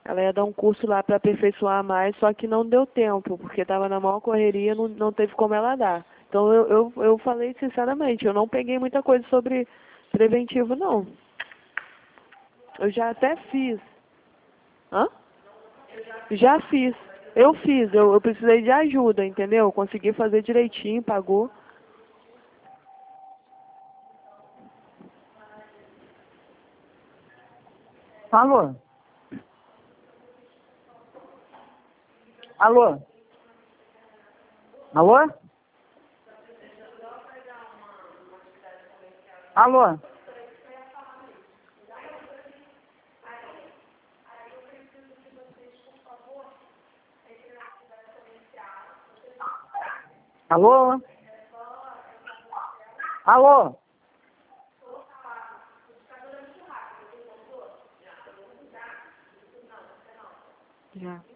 Ela ia dar um curso lá para aperfeiçoar mais, só que não deu tempo, porque estava na maior correria, não teve como ela dar. Então eu falei sinceramente, eu não peguei muita coisa sobre preventivo, não. Eu já até fiz. Hã? Já fiz. Eu fiz, eu precisei de ajuda, entendeu? Consegui fazer direitinho, pagou. Alô? Alô? Alô? Alô? Alô? Alô? Já.